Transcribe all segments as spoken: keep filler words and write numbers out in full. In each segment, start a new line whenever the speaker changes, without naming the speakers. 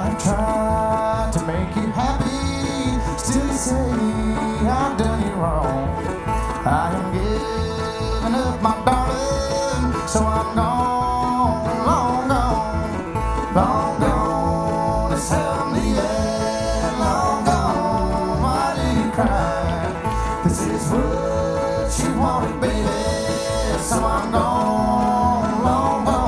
I've tried to make you happy, still you say I've done you wrong. I am giving up my darling, so I'm gone, long gone, long gone. It's hell me, yeah, long gone. Why do you cry? This is what you wanted, baby, so I'm gone, long gone.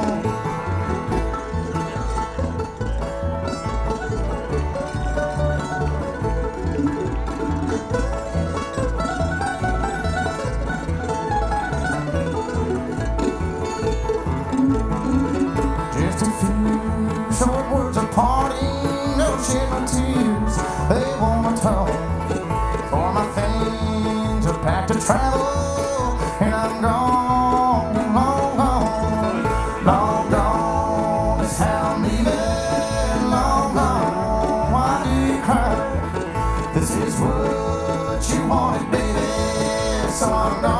Just a few short words of parting, no shed my tears, they won't atone for my things are packed to travel, and I'm gone, long gone, long gone. It's how I'm leaving, long gone. Why do you cry? This is what you wanted, baby, so I'm gone.